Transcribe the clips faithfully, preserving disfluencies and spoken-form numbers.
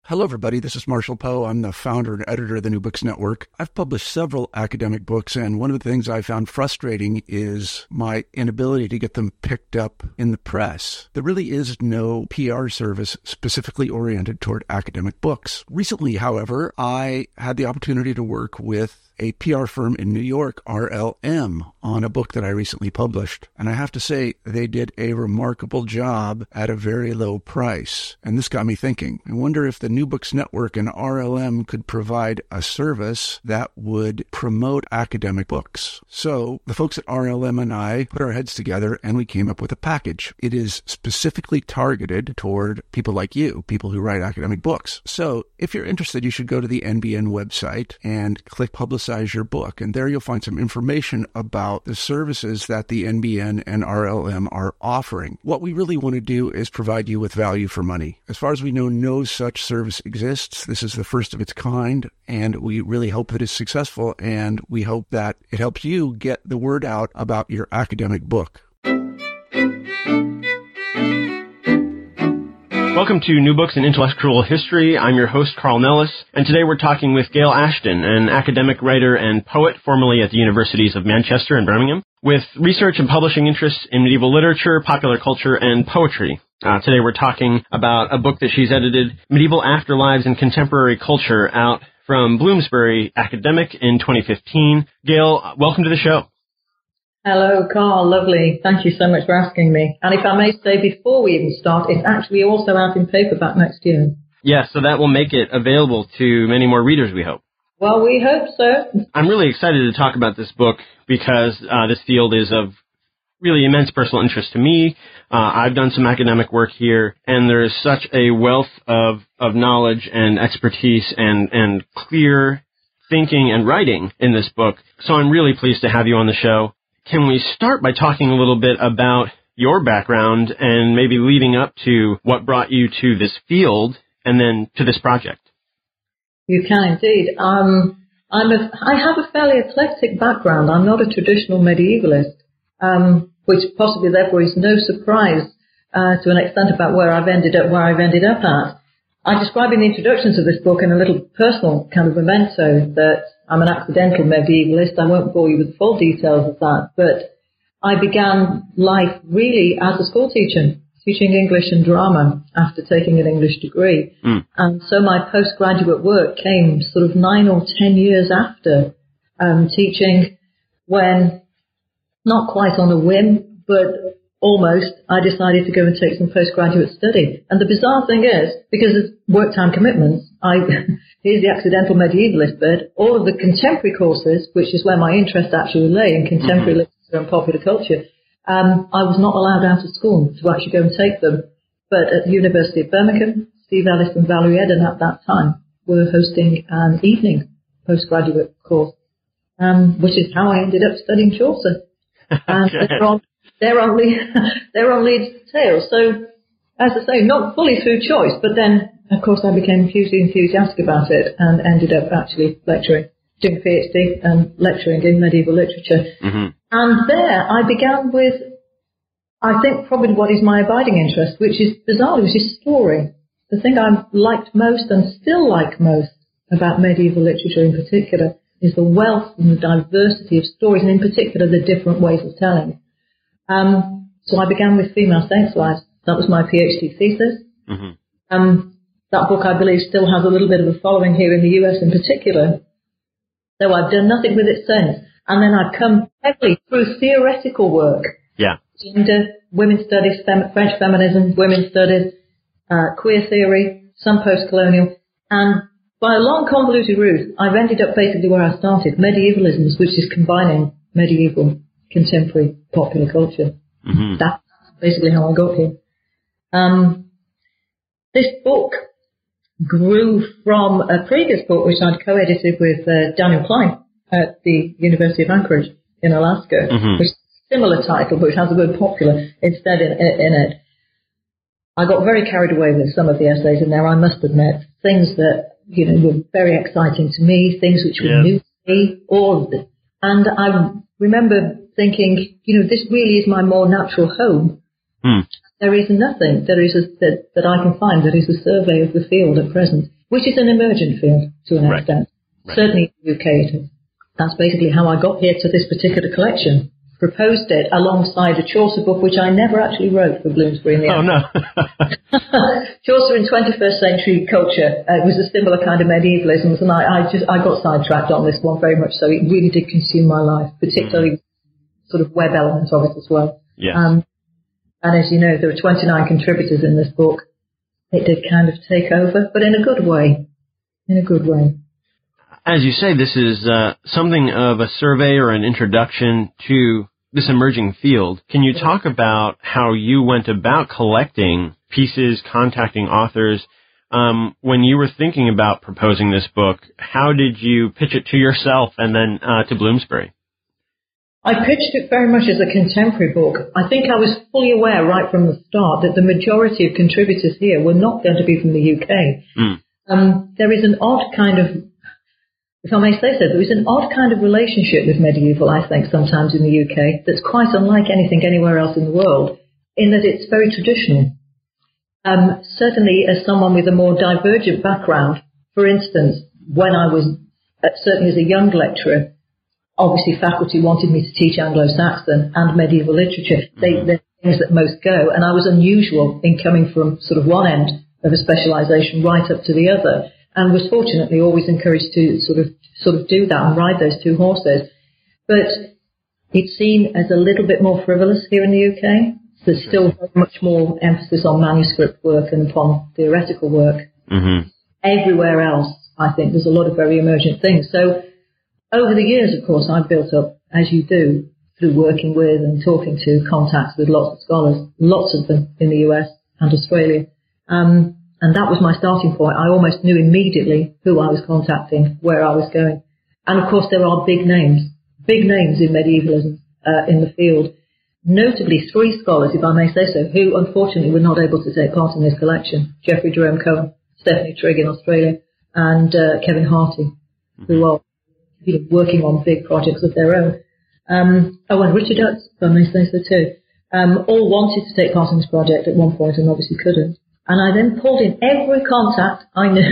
Hello, everybody. This is Marshall Poe. I'm the founder and editor of the New Books Network. I've published several academic books, and one of the things I found frustrating is my inability to get them picked up in the press. There really is no P R service specifically oriented toward academic books. Recently, however, I had the opportunity to work with a P R firm in New York, R L M, on a book that I recently published. And I have to say, they did a remarkable job at a very low price. And this got me thinking. I wonder if the New Books Network and R L M could provide a service that would promote academic books. So the folks at R L M and I put our heads together and we came up with a package. It is specifically targeted toward people like you, people who write academic books. So if you're interested, you should go to the N B N website and click Publicize your book, and there you'll find some information about the services that the N B N and R L M are offering. What we really want to do is provide you with value for money. As far as we know, no such service exists. This is the first of its kind, and we really hope that it's successful, and we hope that it helps you get the word out about your academic book. Welcome to New Books in Intellectual History. I'm your host, Carl Nellis, and today we're talking with Gail Ashton, an academic writer and poet formerly at the Universities of Manchester and Birmingham, with research and publishing interests in medieval literature, popular culture, and poetry. Uh, today we're talking about a book that she's edited, Medieval Afterlives in Contemporary Culture, out from Bloomsbury Academic in twenty fifteen. Gail, welcome to the show. Hello, Carl. Lovely. Thank you so much for asking me. And if I may say, before we even start, it's actually also out in paperback next year. Yes, so that will make it available to many more readers, we hope. Well, we hope so. I'm really excited to talk about this book because uh, this field is of really immense personal interest to me. Uh, I've done some academic work here, and there is such a wealth of, of knowledge and expertise and, and clear thinking and writing in this book. So I'm really pleased to have you on the show. Can we start by talking a little bit about your background and maybe leading up to what brought you to this field and then to this project? You can indeed. Um, I'm a, I have a fairly eclectic background. I'm not a traditional medievalist, um, which possibly therefore is no surprise uh, to an extent about where I've ended up, where I've ended up at. I describe in the introduction to this book in a little personal kind of memento that I'm an accidental medievalist. I won't bore you with the full details of that, but I began life really as a school teacher, teaching English and drama after taking an English degree. Mm. And so my postgraduate work came sort of nine or ten years after um, teaching, when, not quite on a whim, but almost, I decided to go and take some postgraduate study. And the bizarre thing is, because of work time commitments, I here's the accidental medievalist bit, all of the contemporary courses, which is where my interest actually lay in contemporary mm-hmm. literature and popular culture, um, I was not allowed out of school to actually go and take them. But at the University of Birmingham, Steve Ellis and Valerie Eden at that time were hosting an evening postgraduate course, um, which is how I ended up studying Chaucer. And okay. they're on, they're on, they're on Leeds Tales. So, as I say, not fully through choice, but then, of course, I became hugely enthusiastic about it and ended up actually lecturing, doing a PhD and lecturing in medieval literature. Mm-hmm. And there I began with, I think, probably what is my abiding interest, which is bizarrely, which is story. The thing I liked most and still like most about medieval literature in particular is the wealth and the diversity of stories, and in particular the different ways of telling. Um, so I began with Female Saints' Wives. That was my PhD thesis. Mm-hmm. Um, that book, I believe, still has a little bit of a following here in the U S in particular, though I've done nothing with it since. And then I've come heavily through theoretical work. Yeah. Gender, women's studies, fem- French feminism, women's studies, uh, queer theory, some post-colonial. And by a long convoluted route, I've ended up basically where I started, medievalism, which is combining medieval, contemporary, popular culture. Mm-hmm. That's basically how I got here. Um, this book grew from a previous book which I'd co-edited with uh, Daniel Klein at the University of Anchorage in Alaska, mm-hmm. which is a similar title, but it has the word popular instead in, in it. I got very carried away with some of the essays in there, I must admit. Things that, you know, were very exciting to me, things which were yeah. new to me, all of it. And I remember thinking, you know, this really is my more natural home. Mm. There is nothing that is a, that, that I can find that is a survey of the field at present. which is an emergent field to an Right. extent. Right. Certainly in the U K it is. That's basically how I got here to this particular collection. Proposed it alongside a Chaucer book, which I never actually wrote for Bloomsbury in the Oh, end. no. Chaucer in twenty-first century culture uh, was a similar kind of medievalism, and I, I just I got sidetracked on this one very much so. It really did consume my life, particularly mm-hmm. sort of web element of it as well. Yes. Um, and as you know, there are twenty-nine contributors in this book. It did kind of take over, but in a good way. In a good way. As you say, this is uh, something of a survey or an introduction to this emerging field. Can you talk about how you went about collecting pieces, contacting authors? Um, when you were thinking about proposing this book, how did you pitch it to yourself and then uh, to Bloomsbury? I pitched it very much as a contemporary book. I think I was fully aware right from the start that the majority of contributors here were not going to be from the U K. Mm. Um, there is an odd kind of, if I may say so, there is an odd kind of relationship with medieval, I think, sometimes in the U K that's quite unlike anything anywhere else in the world, in that it's very traditional. Um, certainly as someone with a more divergent background, for instance, when I was, uh, certainly as a young lecturer, obviously faculty wanted me to teach Anglo-Saxon and medieval literature. They, they're things that most go, and I was unusual in coming from sort of one end of a specialisation right up to the other, and was fortunately always encouraged to sort of sort of do that and ride those two horses. But it's seen as a little bit more frivolous here in the U K. There's still very much more emphasis on manuscript work and upon theoretical work. Mm-hmm. Everywhere else, I think, there's a lot of very emergent things. So over the years, of course, I've built up, as you do, through working with and talking to contacts with lots of scholars, lots of them in the U S and Australia. Um, and that was my starting point. I almost knew immediately who I was contacting, where I was going. And of course, there are big names, big names in medievalism uh, in the field. Notably, three scholars, if I may say so, who unfortunately were not able to take part in this collection. Geoffrey Jerome Cohen, Stephanie Trigg in Australia, and uh, Kevin Harty, who are you know, working on big projects of their own. Um, oh, and Richard Utz, if I may say so too. Um, all wanted to take part in this project at one point and obviously couldn't. And I then pulled in every contact I knew.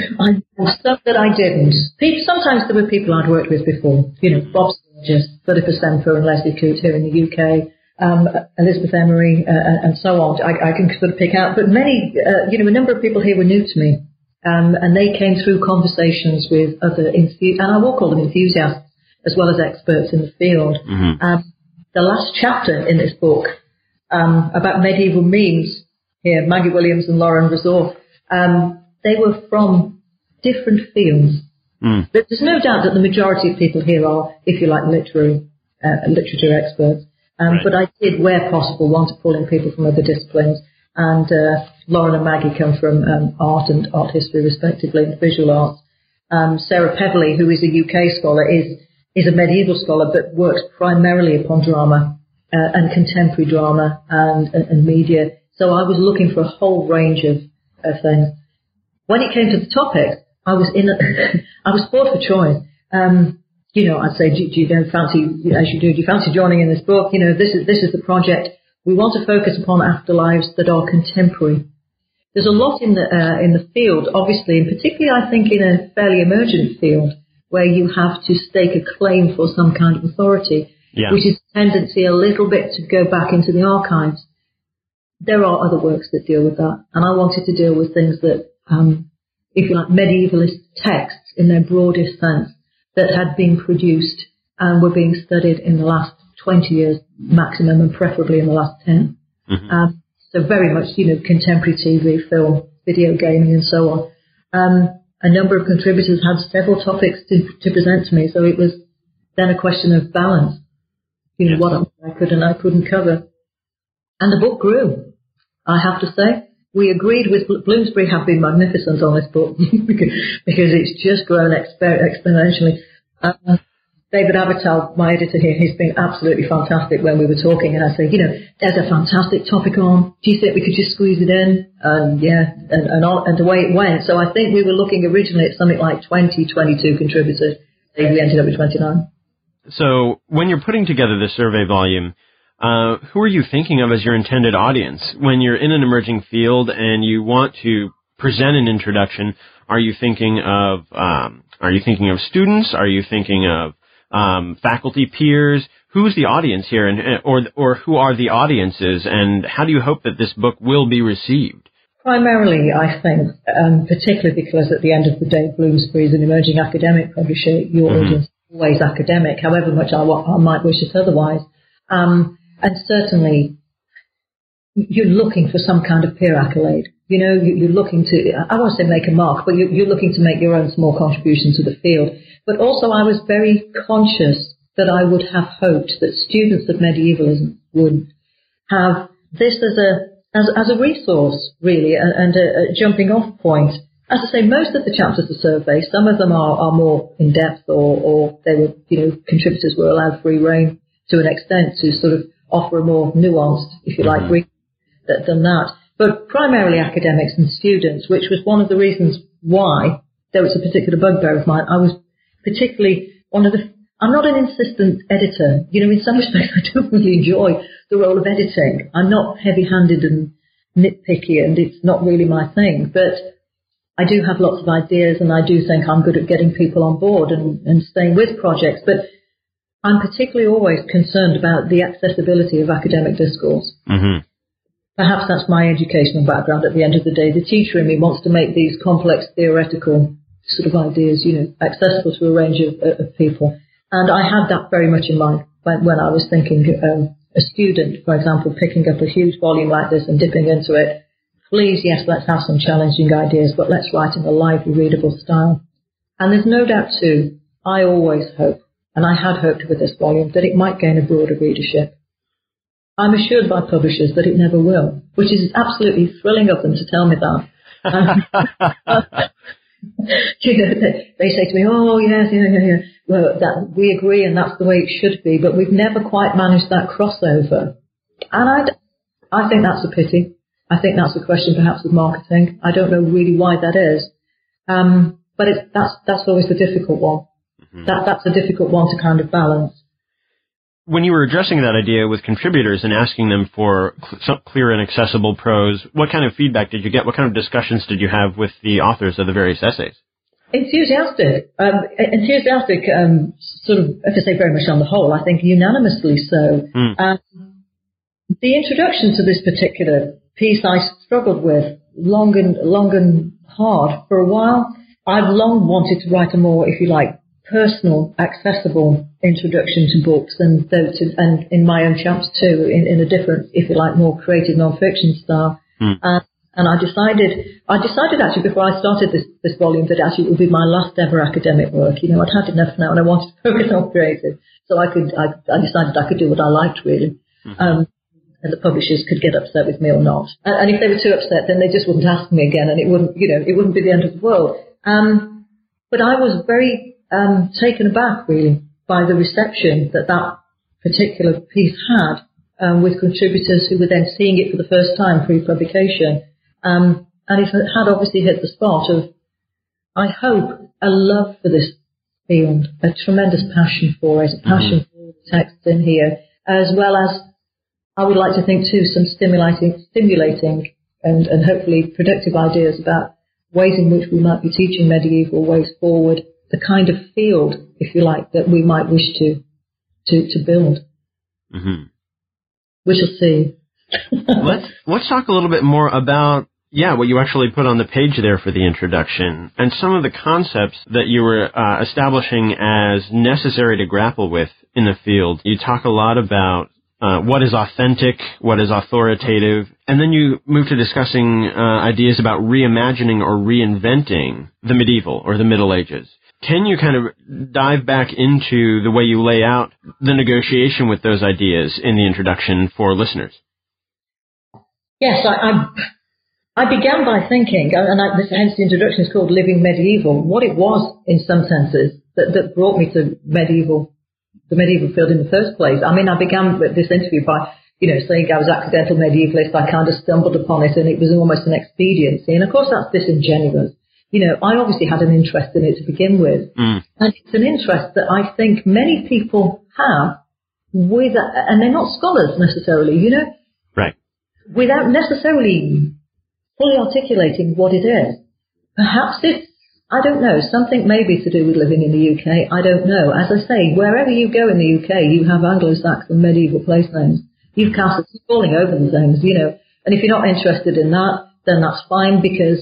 I knew stuff that I didn't. People, sometimes there were people I'd worked with before. You know, Bob Sturgis, Philippa Semper and Leslie Coote here in the U K, um, Elizabeth Emery, uh, and so on. I, I can sort of pick out. But many, uh, you know, a number of people here were new to me. Um, and they came through conversations with other, enthu- and I will call them enthusiasts, as well as experts in the field. Mm-hmm. Um, the last chapter in this book um, about medieval memes, here, Maggie Williams and Lauren Resor, um, they were from different fields. Mm. But there's no doubt that the majority of people here are, if you like, literary uh, literature experts. Um, right. But I did, where possible, want to pull in people from other disciplines. And uh, Lauren and Maggie come from um, art and art history, respectively, and visual arts. Um, Sarah Peverley, who is a U K scholar, is is a medieval scholar, but works primarily upon drama uh, and contemporary drama and, and, and media. So I was looking for a whole range of, of things. When it came to the topic, I was in. A I was spoiled for choice. Um, you know, I'd say, do, do you don't fancy, as you do, do you fancy joining in this book? You know, this is this is the project. We want to focus upon afterlives that are contemporary. There's a lot in the uh, in the field, obviously, and particularly I think in a fairly emergent field where you have to stake a claim for some kind of authority, yeah. which is a tendency a little bit to go back into the archives. There are other works that deal with that, and I wanted to deal with things that, um, if you like, medievalist texts in their broadest sense that had been produced and were being studied in the last twenty years maximum, and preferably in the last ten. Mm-hmm. Um, so very much, you know, contemporary T V, film, video gaming, and so on. Um, a number of contributors had several topics to, to present to me, so it was then a question of balance. You know, yes. what I could and I couldn't cover. And the book grew, I have to say. We agreed with Bloomsbury have been magnificent on this book because, because it's just grown exper- exponentially. Uh, David Avital, my editor here, he's been absolutely fantastic when we were talking, and I said, you know, there's a fantastic topic on. Do you think we could just squeeze it in? And yeah, and and, on, and the way it went. So I think we were looking originally at something like twenty, twenty-two contributors. We ended up with twenty-nine. So when you're putting together this survey volume, uh, who are you thinking of as your intended audience? When you're in an emerging field and you want to present an introduction, Are you thinking of um, Are you thinking of students? Are you thinking of um, faculty peers? Who's the audience here, and or or who are the audiences, and how do you hope that this book will be received? Primarily, I think, um, particularly because at the end of the day, Bloomsbury is an emerging academic publisher. Your mm-hmm. audience is always academic, however much I, I might wish it otherwise. Um, and certainly, you're looking for some kind of peer accolade. You know, you're looking to, I won't say make a mark, but you're looking to make your own small contribution to the field. But also, I was very conscious that I would have hoped that students of medievalism would have this as a as, as a resource, really, and, and a, a jumping off point. As I say, most of the chapters are survey. Some of them are, are more in depth, or, or they were, you know, contributors were allowed free rein to an extent to sort of offer a more nuanced, if you like, read than that. But primarily academics and students, which was one of the reasons why there was a particular bugbear of mine. I was particularly one of the I'm not an insistent editor. You know, in some respects, I don't really enjoy the role of editing. I'm not heavy-handed and nitpicky, and it's not really my thing. But I do have lots of ideas, and I do think I'm good at getting people on board and, and staying with projects. But I'm particularly always concerned about the accessibility of academic discourse. Mm-hmm. Perhaps that's my educational background at the end of the day. The teacher in me wants to make these complex theoretical sort of ideas, you know, accessible to a range of, of people. And I had that very much in mind when I was thinking um, a student, for example, picking up a huge volume like this and dipping into it. Please, yes, let's have some challenging ideas, but let's write in a lively, readable style. And there's no doubt, too, I always hope, and I had hoped with this volume, that it might gain a broader readership. I'm assured by publishers that it never will, which is absolutely thrilling of them to tell me that. You know, they, they say to me, oh, yes, yeah, yeah, yeah. Well, that, we agree, and that's the way it should be, but we've never quite managed that crossover. And I, I think that's a pity. I think that's a question perhaps of marketing. I don't know really why that is. Um, but it's, that's, that's always the difficult one. Mm-hmm. That, that's a difficult one to kind of balance. When you were addressing that idea with contributors and asking them for cl- clear and accessible prose, what kind of feedback did you get? What kind of discussions did you have with the authors of the various essays? Enthusiastic. Um, enthusiastic, um, sort of, if I say very much on the whole, I think unanimously so. Mm. Um, the introduction to this particular piece I struggled with long and, long and hard for a while. I've long wanted to write a more, if you like, personal, accessible introduction to books, and though to, and in my own chapters too, in, in a different, if you like, more creative non-fiction style. Mm. Uh, and I decided, I decided actually before I started this, this volume that actually it would be my last ever academic work. You know, I'd had enough now, and I wanted to focus on creative. So I could, I, I decided I could do what I liked really. Mm-hmm. Um, and the publishers could get upset with me or not. And, and if they were too upset, then they just wouldn't ask me again, and it wouldn't, you know, it wouldn't be the end of the world. Um, but I was very um, taken aback, really, by the reception that that particular piece had, um, with contributors who were then seeing it for the first time pre-publication. Um, and it had obviously hit the spot of, I hope, a love for this field, a tremendous passion for it, a passion mm-hmm. for the texts in here, as well as, I would like to think too, some stimulating, stimulating and, and hopefully productive ideas about ways in which we might be teaching medieval ways forward, the kind of field, if you like, that we might wish to to, to build. Mm-hmm. We shall see. let's let's talk a little bit more about, yeah, what you actually put on the page there for the introduction, and some of the concepts that you were uh, establishing as necessary to grapple with in the field. You talk a lot about Uh, what is authentic, what is authoritative, and then you move to discussing uh, ideas about reimagining or reinventing the medieval or the Middle Ages. Can you kind of dive back into the way you lay out the negotiation with those ideas in the introduction for listeners? Yes, I, I, I began by thinking, and I, this, hence the introduction is called Living Medieval, what it was in some senses that, that brought me to medieval the medieval field in the first place. I mean, I began this interview by, you know, saying I was accidental medievalist. I kind of stumbled upon it, and it was almost an expediency. And of course, that's disingenuous. You know, I obviously had an interest in it to begin with. Mm. And it's an interest that I think many people have with, and they're not scholars necessarily, you know, right, without necessarily fully articulating what it is. Perhaps it's I don't know, something maybe to do with living in the U K. I don't know. As I say, wherever you go in the U K, you have Anglo-Saxon medieval place names. You've castles falling over the things, you know. And if you're not interested in that, then that's fine, because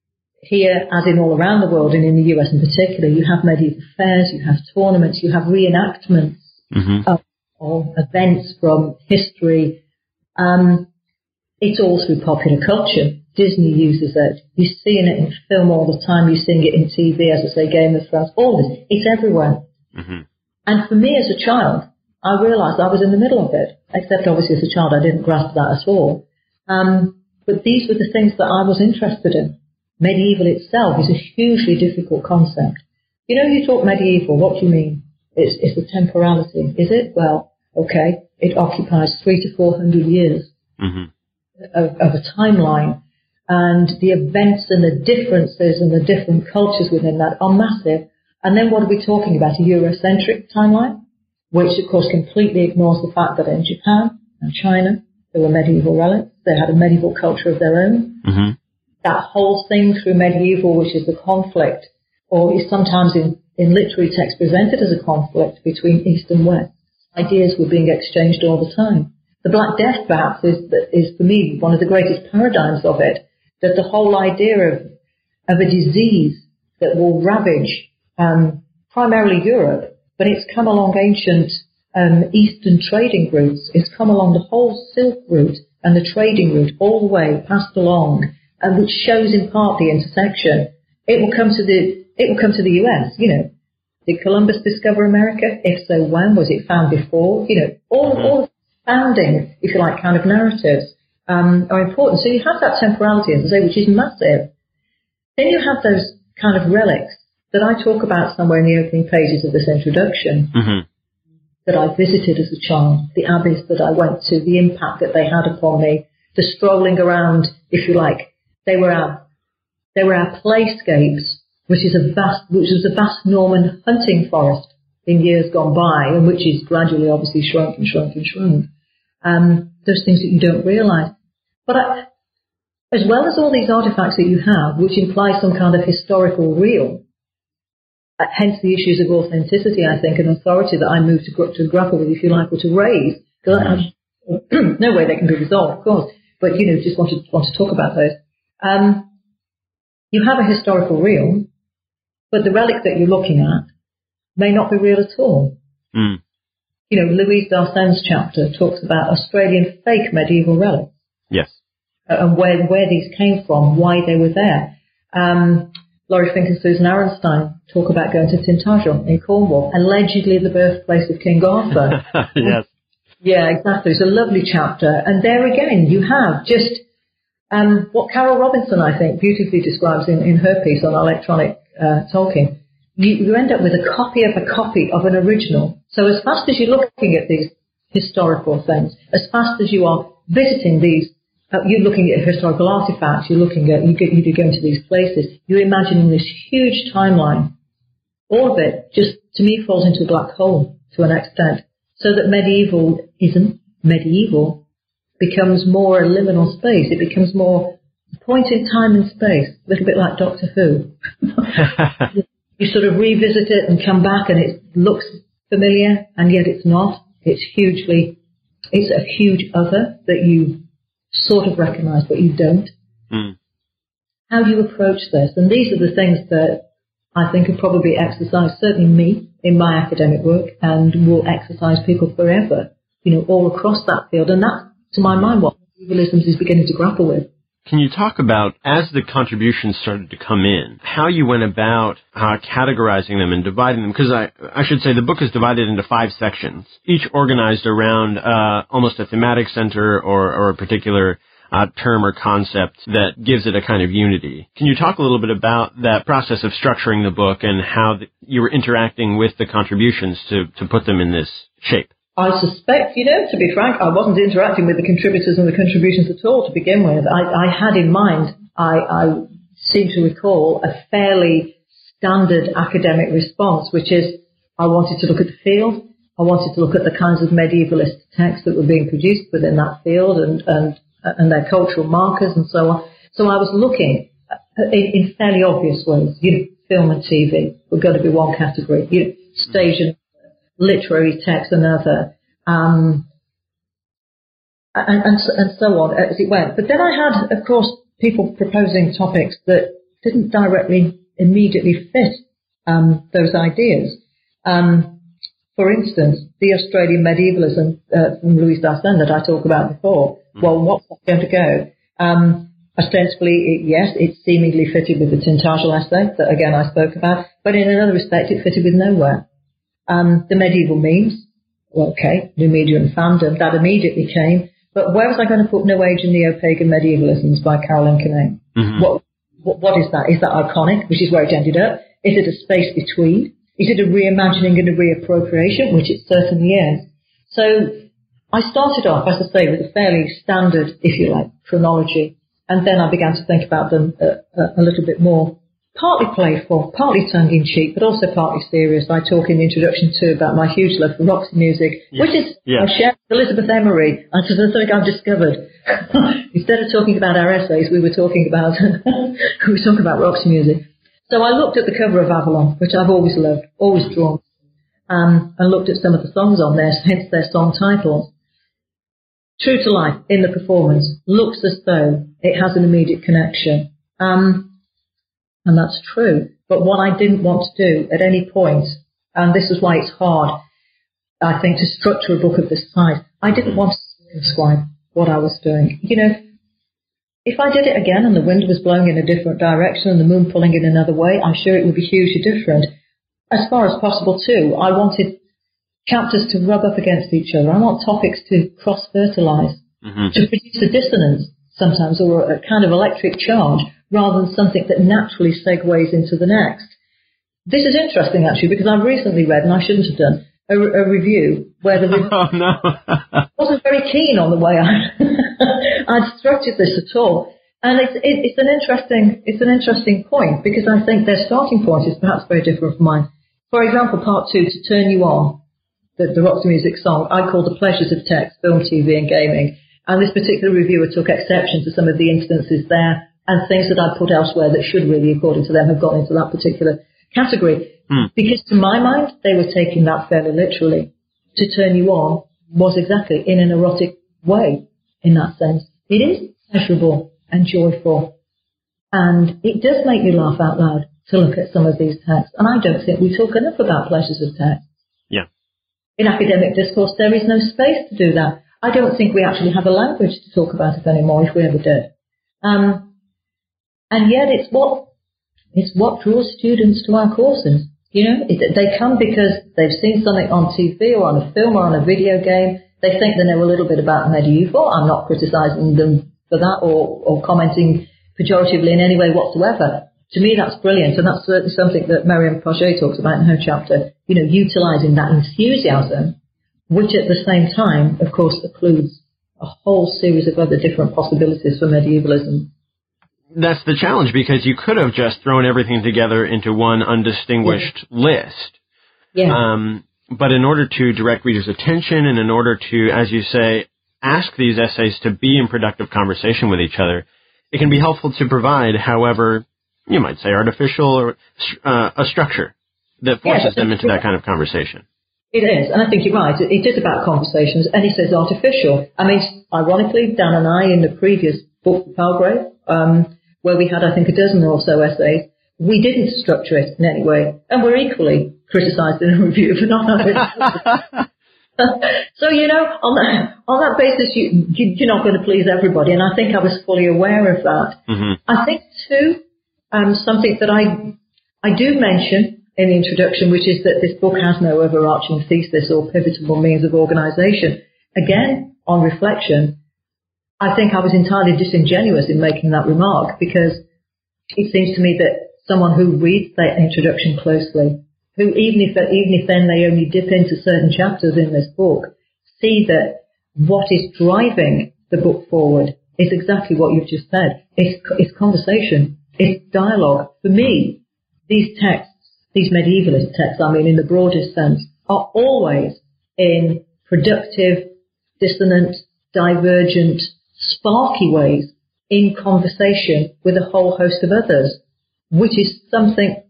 here, as in all around the world, and in the U S in particular, you have medieval fairs, you have tournaments, you have reenactments mm-hmm. of, of events from history. Um, it's all through popular culture. Disney uses it. You're seeing it in film all the time. You're seeing it in T V, as I say, Game of Thrones, all this. It's everywhere. Mm-hmm. And for me as a child, I realised I was in the middle of it, except obviously as a child I didn't grasp that at all. Um, but these were the things that I was interested in. Medieval itself is a hugely difficult concept. You know, you talk medieval, what do you mean? It's, it's the temporality. Is it? Well, okay, it occupies three to four hundred years mm-hmm. of, of a timeline. And the events and the differences and the different cultures within that are massive. And then what are we talking about? A Eurocentric timeline, which of course completely ignores the fact that in Japan and China, there were medieval relics. They had a medieval culture of their own. Mm-hmm. That whole thing through medieval, which is the conflict, or is sometimes in, in literary text presented as a conflict between East and West. Ideas were being exchanged all the time. The Black Death, perhaps, is, is for me one of the greatest paradigms of it, that the whole idea of, of a disease that will ravage um, primarily Europe, but it's come along ancient um, Eastern trading routes. It's come along the whole Silk route and the trading route all the way passed along, and which shows in part the intersection. It will come to the it will come to the U S. You know, did Columbus discover America? If so, when? Was it found before? You know, all mm-hmm. all founding, if you like, kind of narratives um, are important. So you have that temporality, as I say, which is massive. Then you have those kind of relics that I talk about somewhere in the opening pages of this introduction. Mm-hmm. That I visited as a child, the abbeys that I went to, the impact that they had upon me, the strolling around, if you like. They were our, they were our playscapes, which is a vast, which was a vast Norman hunting forest in years gone by, and which is gradually obviously shrunk and shrunk and shrunk. Um, those things that you don't realise. But I, as well as all these artefacts that you have, which imply some kind of historical real, uh, hence the issues of authenticity, I think, and authority that I moved to, to grapple with, if you like, or to raise. Because no way they can be resolved, of course, but you know, just want to want to talk about those. Um, you have a historical real, but the relic that you're looking at may not be real at all. Mm. You know, Louise Darsen's chapter talks about Australian fake medieval relics. Yes. Uh, and where where these came from, why they were there. Um, Laurie Fink and Susan Aronstein talk about going to Tintagel in Cornwall, allegedly the birthplace of King Arthur. Yes. Yeah, exactly. It's a lovely chapter. And there again, you have just um, what Carol Robinson, I think, beautifully describes in, in her piece on electronic uh, Tolkien. You, you end up with a copy of a copy of an original. So as fast as you're looking at these historical things, as fast as you are visiting these, uh, you're looking at historical artifacts, you're looking at, you get, you go into these places, you're imagining this huge timeline. All of it just, to me, falls into a black hole to an extent. So that medieval isn't medieval, becomes more a liminal space. It becomes more a point in time and space, a little bit like Doctor Who. You sort of revisit it and come back and it looks familiar, and yet it's not. It's hugely, it's a huge other that you sort of recognize, but you don't. Mm. How do you approach this? And these are the things that I think have probably exercised, certainly me, in my academic work, and will exercise people forever, you know, all across that field. And that's, to my mind, what medievalism is beginning to grapple with. Can you talk about, as the contributions started to come in, how you went about uh, categorizing them and dividing them? Because I, I should say the book is divided into five sections, each organized around uh, almost a thematic center or, or a particular uh, term or concept that gives it a kind of unity. Can you talk a little bit about that process of structuring the book and how the, you were interacting with the contributions to, to put them in this shape? I suspect, you know, to be frank, I wasn't interacting with the contributors and the contributions at all to begin with. I, I had in mind, I, I seem to recall, a fairly standard academic response, which is I wanted to look at the field. I wanted to look at the kinds of medievalist texts that were being produced within that field and, and, and their cultural markers and so on. So I was looking in, in fairly obvious ways, you know, film and T V were going to be one category. You know, stage and literary text another, um, and, and, and so on as it went. But then I had, of course, people proposing topics that didn't directly immediately fit um, those ideas. Um, for instance, the Australian medievalism uh, from Louise Dassen that I talked about before. Mm. Well, what's that going to go? Um, ostensibly, it, yes, it seemingly fitted with the Tintagel essay that, again, I spoke about, but in another respect, it fitted with nowhere. Um, the medieval memes, well, okay, new media and fandom, that immediately came, but where was I going to put No Age and Neo-Pagan Medievalisms by Caroline Kinane? Mm-hmm. What, what, what is that? Is that iconic, which is where it ended up? Is it a space between? Is it a reimagining and a reappropriation, which it certainly is? So I started off, as I say, with a fairly standard, if you like, chronology, and then I began to think about them a, a, a little bit more. Partly playful, partly tongue-in-cheek, but also partly serious. I talk in the introduction too about my huge love for Roxy music, yes. which is yes. I share with Elizabeth Emery. And so that's something I've discovered. Instead of talking about our essays, we were talking about we were talking about Roxy music. So I looked at the cover of Avalon, which I've always loved, always drawn, um, and looked at some of the songs on there, hence their song titles. True to life in the performance, looks as though it has an immediate connection. Um, And that's true. But what I didn't want to do at any point, and this is why it's hard, I think, to structure a book of this size, I didn't want to circumscribe what I was doing. You know, if I did it again and the wind was blowing in a different direction and the moon pulling in another way, I'm sure it would be hugely different. As far as possible, too, I wanted chapters to rub up against each other. I want topics to cross-fertilize, mm-hmm. to produce a dissonance sometimes, or a kind of electric charge, rather than something that naturally segues into the next. This is interesting, actually, because I've recently read, and I shouldn't have done, a, a review where the review oh, no. wasn't very keen on the way I, I'd structured this at all. And it's, it, it's an interesting, it's an interesting point, because I think their starting point is perhaps very different from mine. For example, part two, To Turn You On, the, the Roxy Music song, I call The Pleasures of Text, Film, T V and Gaming. And this particular reviewer took exception to some of the instances there, and things that I'd put elsewhere that should really, according to them, have gone into that particular category. Mm. Because to my mind, they were taking that fairly literally. To Turn You On was exactly in an erotic way, in that sense. It is pleasurable and joyful. And it does make you laugh out loud to look at some of these texts. And I don't think we talk enough about pleasures of text. Yeah. In academic discourse, there is no space to do that. I don't think we actually have a language to talk about it anymore, if we ever did. Um, And yet it's what, it's what draws students to our courses. You know, it, they come because they've seen something on T V or on a film or on a video game. They think they know a little bit about medieval. I'm not criticizing them for that or, or commenting pejoratively in any way whatsoever. To me, that's brilliant. And that's certainly something that Marianne Paget talks about in her chapter, you know, utilizing that enthusiasm, which at the same time, of course, occludes a whole series of other different possibilities for medievalism. That's the challenge, because you could have just thrown everything together into one undistinguished yeah. list. Yeah. Um, but in order to direct readers' attention and in order to, as you say, ask these essays to be in productive conversation with each other, it can be helpful to provide, however, you might say artificial or uh, a structure that forces yeah, them into that kind of conversation. It is, and I think you're right. It, it is about conversations, and he says artificial. I mean, ironically, Dan and I, in the previous book, Palgrave, um, where we had, I think, a dozen or so essays, we didn't structure it in any way. And we're equally criticised in a review for not having it. So, you know, on that, on that basis, you, you, you're not going to please everybody. And I think I was fully aware of that. Mm-hmm. I think, too, um, something that I, I do mention in the introduction, which is that this book has no overarching thesis or pivotal means of organisation. Again, on reflection, I think I was entirely disingenuous in making that remark, because it seems to me that someone who reads that introduction closely, who even if even if then they only dip into certain chapters in this book, see that what is driving the book forward is exactly what you've just said. It's, it's conversation. It's dialogue. For me, these texts, these medievalist texts, I mean, in the broadest sense, are always in productive, dissonant, divergent, sparky ways in conversation with a whole host of others, which is something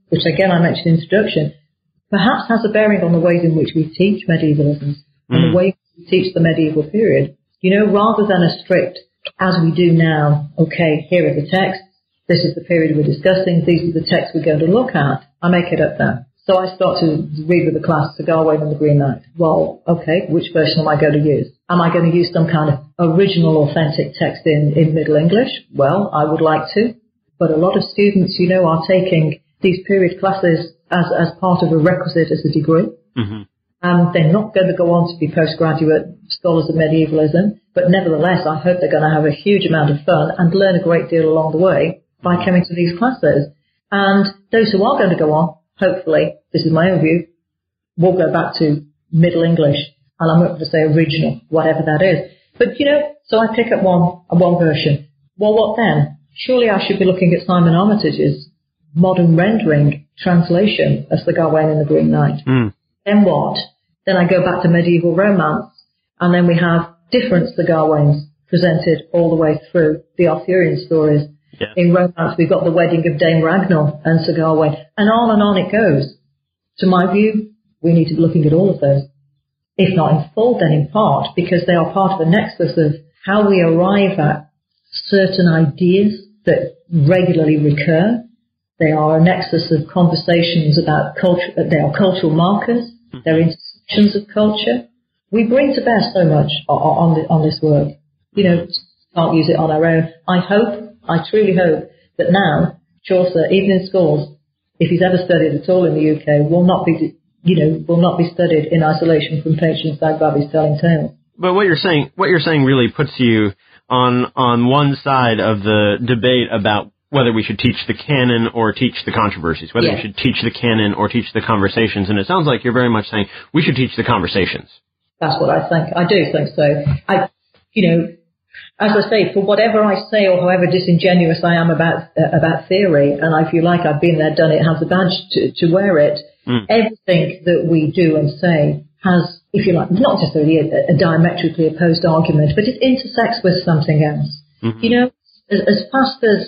which again I mentioned in the introduction, perhaps has a bearing on the ways in which we teach medievalism mm. and the way we teach the medieval period. You know, rather than a strict, as we do now, okay, here are the texts, this is the period we're discussing, these are the texts we're going to look at, I make it up then. So I start to read with the class Sir Gawain and the Green Knight. Well, okay, which version am I going to use? Am I going to use some kind of original, authentic text in, in Middle English? Well, I would like to. But a lot of students, you know, are taking these period classes as, as part of a requisite as a degree. Mm-hmm. And they're not going to go on to be postgraduate scholars of medievalism. But nevertheless, I hope they're going to have a huge amount of fun and learn a great deal along the way by coming to these classes. And those who are going to go on, hopefully, this is my own view, we'll go back to Middle English, and I'm not going to say original, whatever that is. But, you know, so I pick up one, one version. Well, what then? Surely I should be looking at Simon Armitage's modern rendering translation of Sir Gawain and the Green Knight. Mm. Then what? Then I go back to medieval romance, and then we have different Sir Gawains presented all the way through the Arthurian stories. Yeah. In romance, we've got the wedding of Dame Ragnar and Sir Gawain, and on and on it goes. To my view, we need to be looking at all of those. If not in full, then in part, because they are part of the nexus of how we arrive at certain ideas that regularly recur. They are a nexus of conversations about culture. They are cultural markers. Mm-hmm. They're intersections of culture. We bring to bear so much on, the, on this work. You know, can't use it on our own. I hope I truly hope that now Chaucer, even in schools, if he's ever studied at all in the U K, will not be, you know, will not be studied in isolation from Patience Dagbabby's telling tales. But what you're saying, what you're saying, really puts you on on one side of the debate about whether we should teach the canon or teach the controversies, whether yeah. we should teach the canon or teach the conversations. And it sounds like you're very much saying we should teach the conversations. That's what I think. I do think so. I, you know. As I say, for whatever I say or however disingenuous I am about uh, about theory, and I feel like I've been there, done it, have the badge to, to wear it, mm. everything that we do and say has, if you like, not necessarily a, a diametrically opposed argument, but it intersects with something else. Mm-hmm. You know, as, as fast as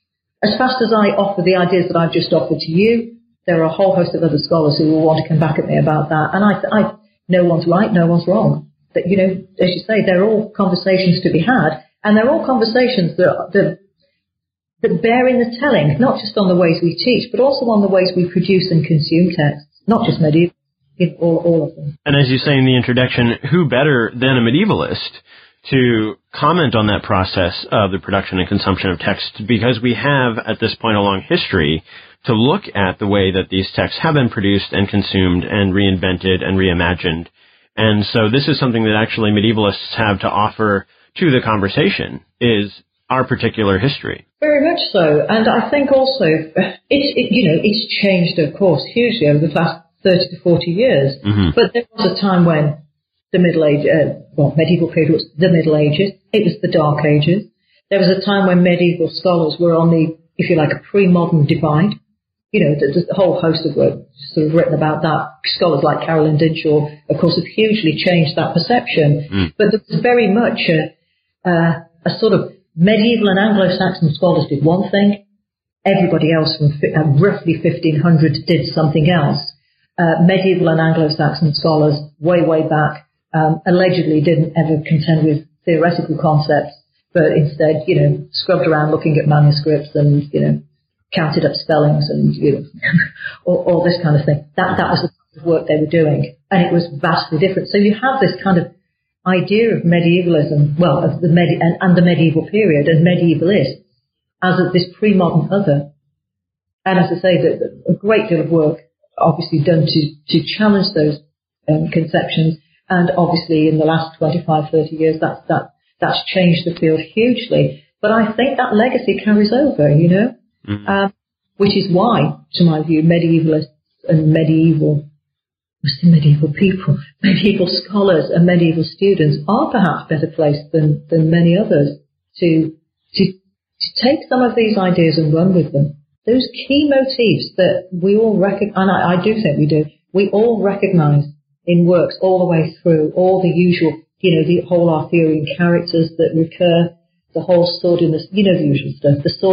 as fast as I offer the ideas that I've just offered to you, there are a whole host of other scholars who will want to come back at me about that. And I, I no one's right, no one's wrong. But, you know, as you say, they're all conversations to be had, and they're all conversations that, that, that bear in the telling, not just on the ways we teach, but also on the ways we produce and consume texts, not just medieval, all, all of them. And as you say in the introduction, who better than a medievalist to comment on that process of the production and consumption of text, because we have, at this point along history, to look at the way that these texts have been produced and consumed and reinvented and reimagined. And so this is something that actually medievalists have to offer to the conversation, is our particular history. Very much so. And I think also, it's, it, you know, it's changed, of course, hugely over the past thirty to forty years. Mm-hmm. But there was a time when the Middle Age, uh, well, medieval period was the Middle Ages. It was the Dark Ages. There was a time when medieval scholars were on the, if you like, a pre-modern divide. You know, there's a whole host of work sort of written about that. Scholars like Carolyn Dinshaw, of course, have hugely changed that perception. Mm. But there was very much a, uh, a sort of medieval and Anglo-Saxon scholars did one thing. Everybody else from uh, roughly fifteen hundred did something else. Uh, medieval and Anglo-Saxon scholars, way, way back, um, allegedly didn't ever contend with theoretical concepts, but instead, you know, scrubbed around looking at manuscripts and, you know, counted up spellings and, you know, all, all this kind of thing. That that was the kind of work they were doing, and it was vastly different. So you have this kind of idea of medievalism, well, of the medi- and, and the medieval period, and medievalists as of this pre-modern other. And as I say, that a great deal of work obviously done to to challenge those um, conceptions, and obviously in the last twenty-five, thirty years, that's that that's changed the field hugely. But I think that legacy carries over, you know. Mm-hmm. Um, which is why, to my view, medievalists and medieval, medieval people, medieval scholars and medieval students are perhaps better placed than, than many others to, to to take some of these ideas and run with them. Those key motifs that we all recognize, and I, I do think we do, we all recognize in works all the way through, all the usual, you know, the whole Arthurian characters that recur, the whole sword in the, you know, the usual stuff, the sword in the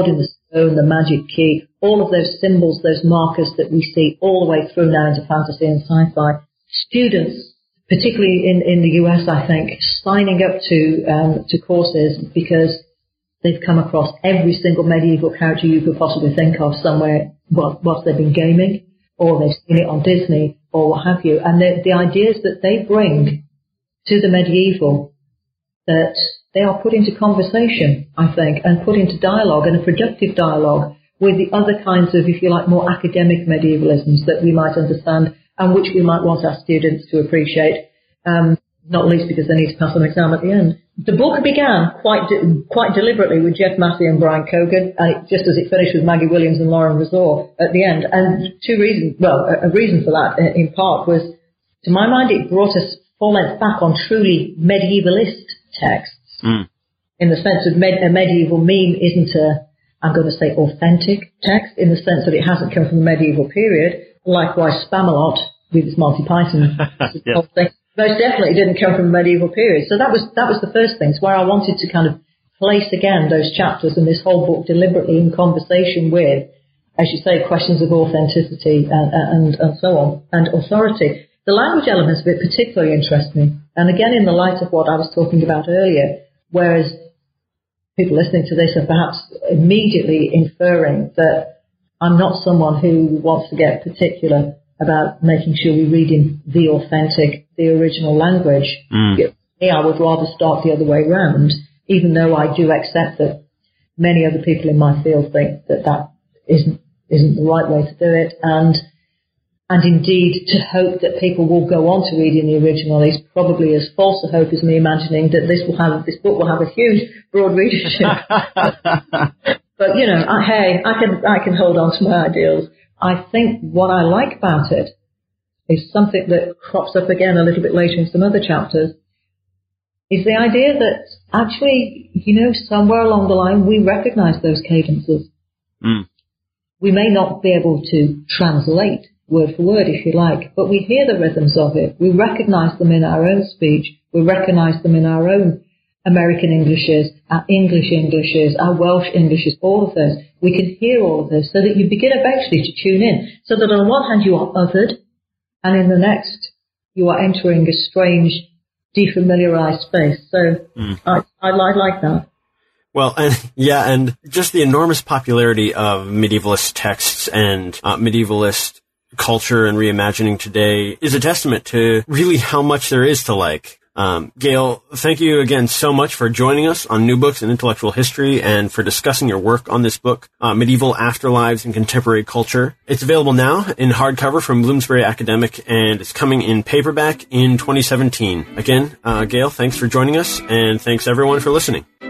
stone, the magic key, all of those symbols, those markers that we see all the way through now into fantasy and sci-fi. Students, particularly in, in the U S, I think, signing up to um, to courses because they've come across every single medieval character you could possibly think of somewhere whilst, whilst they've been gaming, or they've seen it on Disney, or what have you. And the, the ideas that they bring to the medieval, that they are put into conversation, I think, and put into dialogue, and a productive dialogue with the other kinds of, if you like, more academic medievalisms that we might understand and which we might want our students to appreciate, um, not least because they need to pass an exam at the end. The book began quite de- quite deliberately with Jeff Massey and Brian Cogan, and it, just as it finished with Maggie Williams and Lauren Razor at the end. And two reasons, well, a, a reason for that, in part, was, to my mind, it brought us full length back on truly medievalist texts, mm. in the sense of med- a medieval meme isn't a, I'm going to say, authentic text, in the sense that it hasn't come from the medieval period. Likewise, Spamalot, with its Monty Python yes. thing, most definitely didn't come from the medieval period. So that was that was the first thing. It's where I wanted to kind of place again those chapters and this whole book deliberately in conversation with, as you say, questions of authenticity and, and, and so on, and authority. The language elements of it particularly interest me. And again, in the light of what I was talking about earlier, whereas people listening to this are perhaps immediately inferring that I'm not someone who wants to get particular about making sure we read in the authentic, the original language. Mm. Yeah, I would rather start the other way round, even though I do accept that many other people in my field think that that isn't isn't the right way to do it. And and indeed, to hope that people will go on to read in the original is probably as false a hope as me imagining that this will have this book will have a huge, broad readership. But you know, I, hey, I can I can hold on to my ideals. I think what I like about it is something that crops up again a little bit later in some other chapters, is the idea that actually, you know, somewhere along the line we recognize those cadences. Mm. We may not be able to translate word for word, if you like, but we hear the rhythms of it. We recognize them in our own speech. We recognize them in our own American Englishes, our English Englishes, our Welsh Englishes, all of those. We can hear all of those so that you begin eventually to tune in. So that on one hand you are othered, and in the next you are entering a strange, defamiliarized space. So mm. I, I, I like that. Well, and yeah, and just the enormous popularity of medievalist texts and uh, medievalist culture and reimagining today is a testament to really how much there is to like. Um, Gail, thank you again so much for joining us on New Books in Intellectual History and for discussing your work on this book, uh, Medieval Afterlives in Contemporary Culture. It's available now in hardcover from Bloomsbury Academic, and it's coming in paperback in twenty seventeen. Again, uh, Gail, thanks for joining us, and thanks everyone for listening.